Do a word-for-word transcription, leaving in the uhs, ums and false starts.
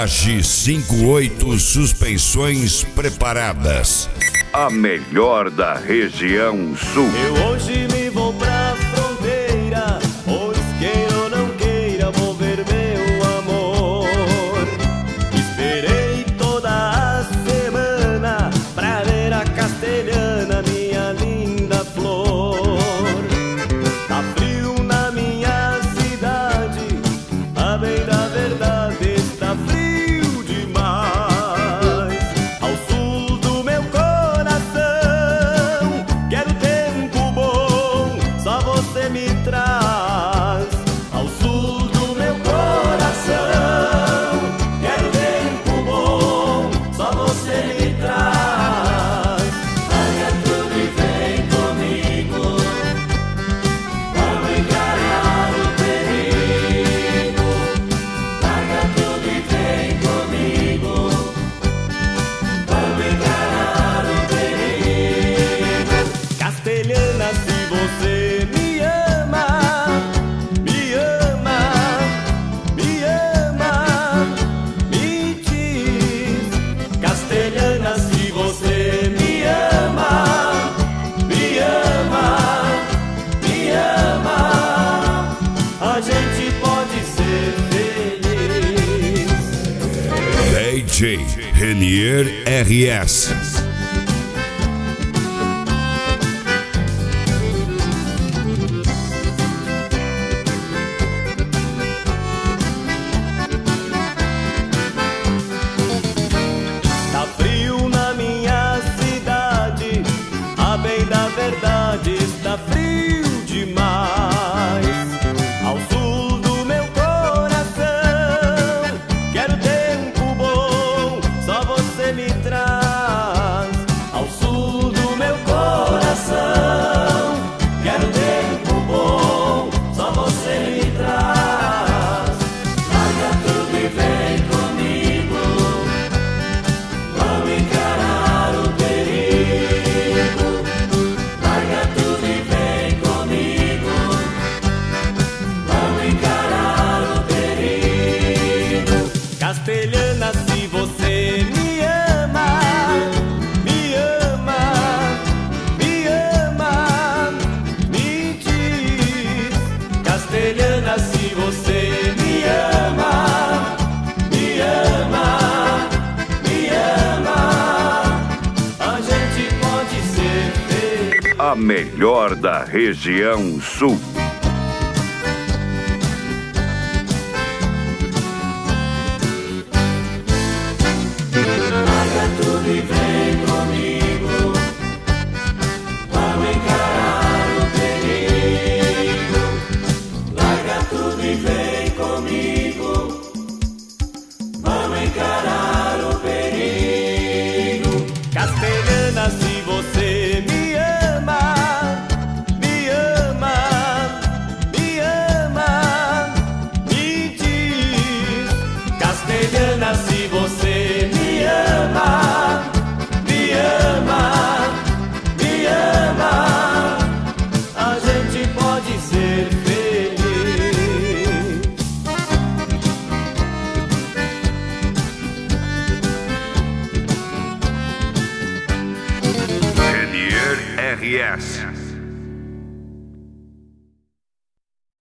Traje cinquenta e oito suspensões preparadas. A melhor da região sul. Eu hoje me vou pra fronteira, pois queira ou não queira, vou ver meu amor. Esperei toda a semana pra ver a castelhana, minha linda flor. Tá frio na minha cidade, a bem da verdade está frio demais. Ao sul do meu coração quero tempo bom, só você me traz. Ao sul do meu coração quero tempo bom, só você me traz. Larga tudo e vem comigo, vamos encarar o perigo. Larga tudo e vem comigo, vamos encarar o perigo. Castelhana, se você me ama, me ama, me ama, me diz. Castelhana, se você me ama, me ama, me ama, a gente pode ser feliz. D J Renier R S. Tá frio na minha cidade, a bem da verdade está frio demais. Ao sul do meu coração quero tempo bom, só você me traz. Ao sul do meu coração quero tempo bom, só você me traz. Larga tudo e vem comigo, vamos encarar o perigo. Larga tudo e vem comigo, vamos encarar o perigo. Castelhana, se você me ama, me ama, me ama, me diz. Castelhana, se você me ama, me ama, me ama, a gente pode ser feliz. A melhor da região sul. Larga tudo e vem comigo, vamos encarar o perigo. Larga tudo e vem comigo, vamos encarar o perigo. Castelhana, se você me ama, me ama, me ama, me diz. Castelhana, se você me ama, me ama, me ama, a gente pode ser feliz. Renier R S.